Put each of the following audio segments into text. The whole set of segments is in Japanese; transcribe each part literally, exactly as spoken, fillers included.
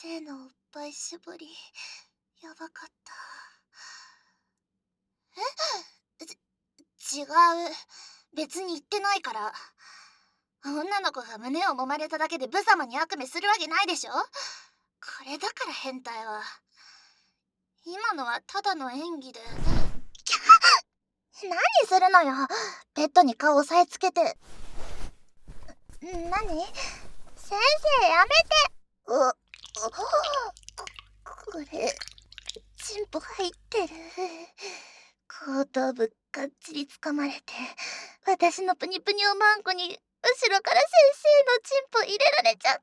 生のおっぱい絞り、やばかった。えち、違う。別に言ってないから。女の子が胸を揉まれただけでブ様に悪夢するわけないでしょ。これだから変態は。今のはただの演技で。何するのよ。ベッドに顔押さえつけて。何？先生やめて。うっ、これチンポ入ってる。後頭部がっちり掴まれて、私のプニプニおまんこに後ろから先生のチンポ入れられちゃ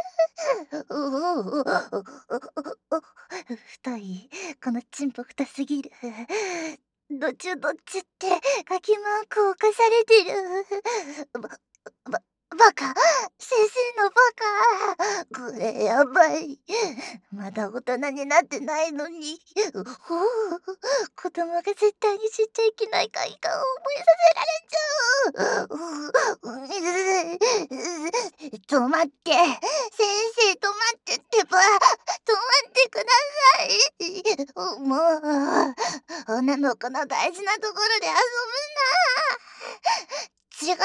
ってる。太い。このチンポ太すぎる。どっちゅどっちってガキマークを犯されてる。ば、ば、バカ、先生のバカ。これやばい。まだ大人になってないのに。うほう、子供が絶対に知っちゃいけない快感を覚えさせられちゃう。止まって、先生止まってってば、止まってください。もう、女の子の大事なところで遊ぶな。違う、違う、違う、違う。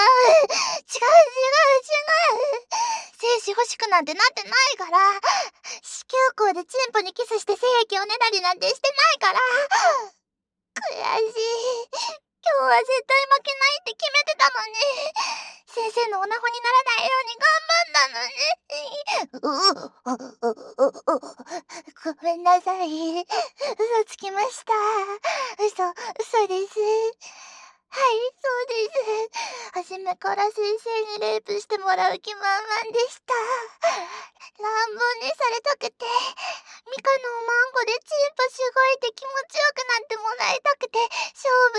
精子欲しくなんてなってないから。子宮口でチンポにキスして精液をねだりなんてしてないから。悔しい。今日は絶対負けないって決めてたのに。先生のオナホにならないように頑張ったのに。ごめんなさい。嘘つきました。嘘、嘘です。はい、そうです。初めから先生にレイプしてもらう気満々でした。乱暴にされたくて、ミカのおまんこでチンポしごいて気持ちよくなってもらいたくて、勝負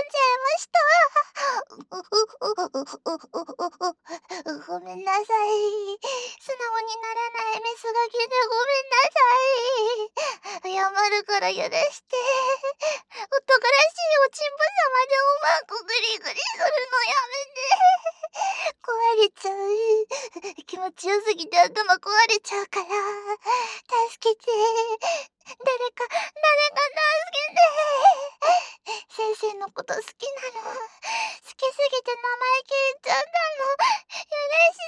挑んじゃいました。ごめんなさい。素直にならないメスガキでごめんなさい。謝るから許して。男らしいおちんぽ様でおまんこグリグリするのやめて。壊れちゃう。気持ちよすぎて頭壊れちゃうから。助けて。誰か、誰か助けて。先生のこと好きなの。好きすぎて名前聞いちゃったの。許して。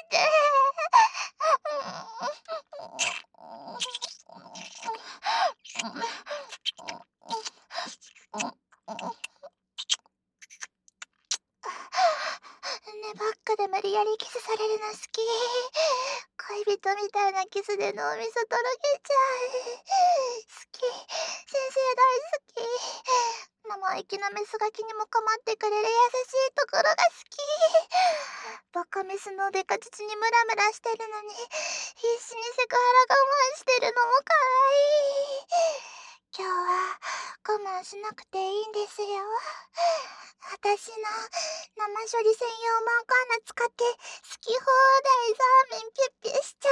ねばっかで無理やりキスされるの好き。恋人みたいなキスで脳みそとろけちゃう。好き。先生大好き。生意気なメスガキにも構ってくれる優しいところが好き。バカメスのデカ乳にムラムラしてるのに必死にセクハラ我慢してるのも可愛い。今日は我慢しなくていいんですよ。私の生処理専用マンカーナ使って好き放題ザーメンピュッピュしちゃ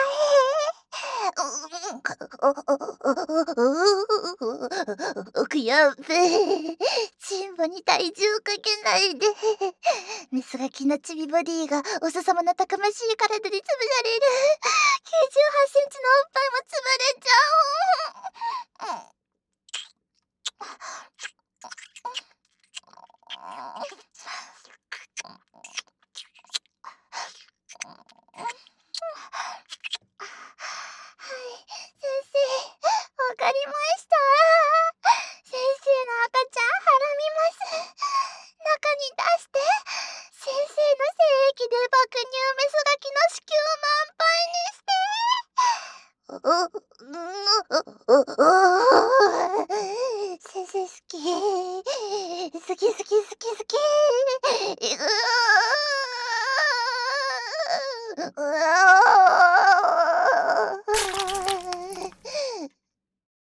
え。奥やっべえ。チンポに体重かけないで。メスガキのチビボディがおすさまのたくましい体で潰される。きゅうじゅうはちセンチのおっぱいも潰れちゃう。はい、先生、わかりました。先生の赤ちゃんはらみます。中に出して、先生の精液で爆乳メスガキの子宮満杯にして。先生好き。好き好き好き好き。